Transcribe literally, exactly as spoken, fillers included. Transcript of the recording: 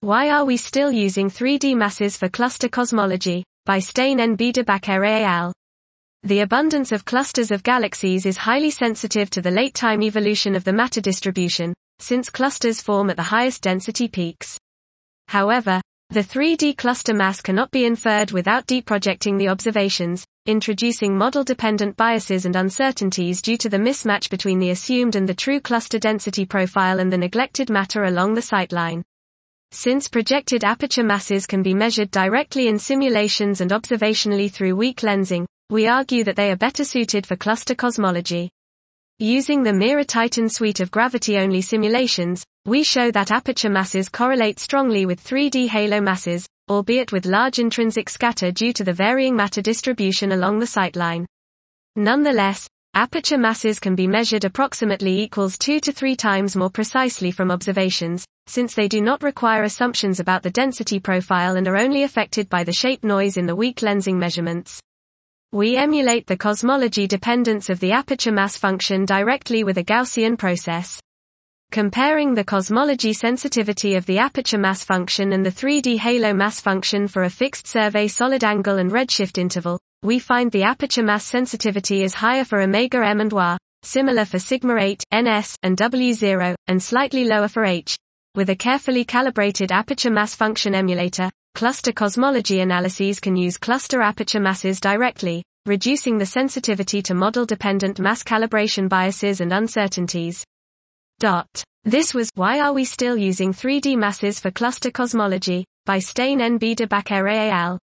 Why are we still using three D masses for cluster cosmology? By Stein and Biedebacher et al. The abundance of clusters of galaxies is highly sensitive to the late-time evolution of the matter distribution, since clusters form at the highest density peaks. However, the three D cluster mass cannot be inferred without deprojecting the observations, introducing model-dependent biases and uncertainties due to the mismatch between the assumed and the true cluster density profile and the neglected matter along the sightline. Since projected aperture masses can be measured directly in simulations and observationally through weak lensing, we argue that they are better suited for cluster cosmology. Using the Mira-Titan suite of gravity-only simulations, we show that aperture masses correlate strongly with three D halo masses, albeit with large intrinsic scatter due to the varying matter distribution along the sightline. Nonetheless, aperture masses can be measured approximately equals two to three times more precisely from observations, since they do not require assumptions about the density profile and are only affected by the shape noise in the weak lensing measurements. We emulate the cosmology dependence of the aperture mass function directly with a Gaussian process. Comparing the cosmology sensitivity of the aperture mass function and the three D halo mass function for a fixed survey solid angle and redshift interval, we find the aperture mass sensitivity is higher for omega m and W, similar for sigma eight, N S, and W zero, and slightly lower for H. With a carefully calibrated aperture mass function emulator, cluster cosmology analyses can use cluster aperture masses directly, reducing the sensitivity to model-dependent mass calibration biases and uncertainties. This was Why Are We Still Using three D Masses for Cluster Cosmology? By Stein and Biedebacher et al.